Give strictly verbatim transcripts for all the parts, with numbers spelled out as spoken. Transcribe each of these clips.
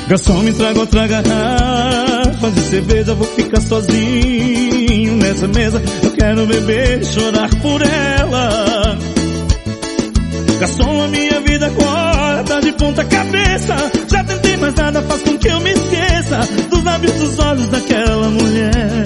Garçom, me traga outra garrafa de cerveja, vou ficar sozinho nessa mesa. Eu quero beber e chorar por ela. Garçom, a minha vida agora tá de ponta cabeça. Já tentei, mas nada faz com que eu me esqueça dos lábios, dos olhos daquela mulher.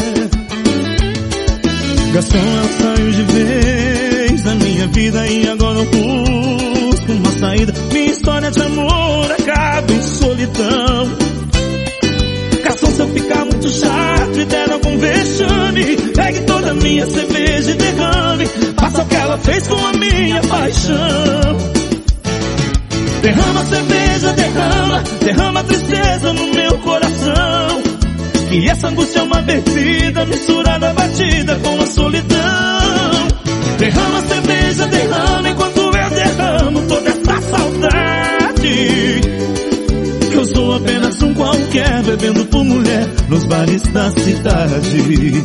Garçom, ela saiu de vez da minha vida e agora eu busco uma saída. Minha história de amor acaba em solidão. Garçom, se eu ficar muito chato e der algum vexame, pegue toda a minha cerveja e derrame. Faça o que ela fez com a minha paixão. Derrama a cerveja, derrama, derrama a tristeza no meu coração. Que essa angústia é uma bebida misturada, batida com a solidão. Derrama a cerveja, derrama enquanto eu derramo toda essa saudade. Que eu sou apenas um qualquer, bebendo por mulher nos bares da cidade.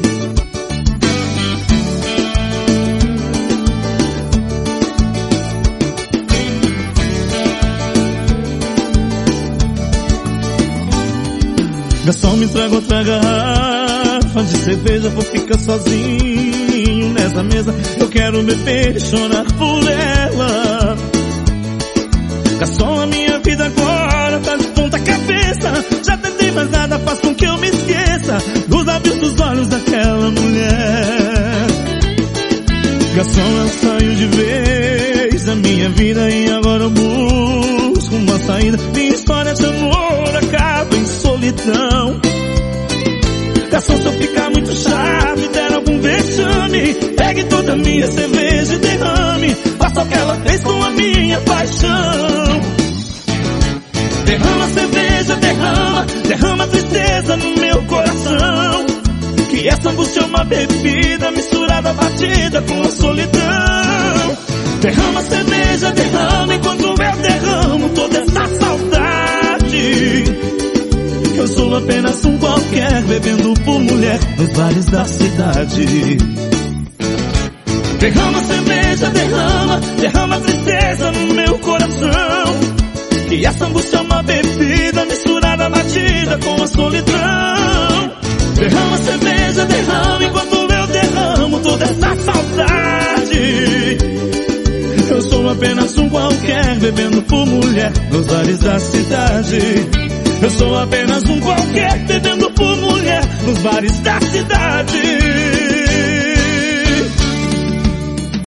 Garçom, me traga outra garrafa de cerveja, vou ficar sozinho nessa mesa. Eu quero beber e chorar por ela. Garçom, a minha vida agora tá de ponta cabeça. Já tentei, mas nada faz com que eu me esqueça dos lábios, dos olhos daquela mulher. Garçom, ela saiu de vez da minha vida e agora eu busco uma saída. Minha história de amor acaba em solidão. Garçom, se eu ficar muito chato e der algum vexame, pegue toda a minha cerveja e derrame. Faça o que ela fez com a minha paixão. Derrama a cerveja, derrama, derrama a tristeza no meu coração. Que essa angústia é uma bebida misturada, batida com a solidão. Derrama a cerveja, derrama enquanto eu derramo toda essa saudade. Que eu sou apenas um qualquer, bebendo por mulher nos bares da cidade. Derrama a cerveja, derrama, derrama a tristeza no meu coração. Que essa angústia é uma bebida misturada, batida com a solidão. Derrama a cerveja, derrama enquanto eu derramo toda essa saudade. Eu sou apenas um qualquer, bebendo por mulher nos bares da cidade. Eu sou apenas um qualquer, bebendo por mulher nos bares da cidade.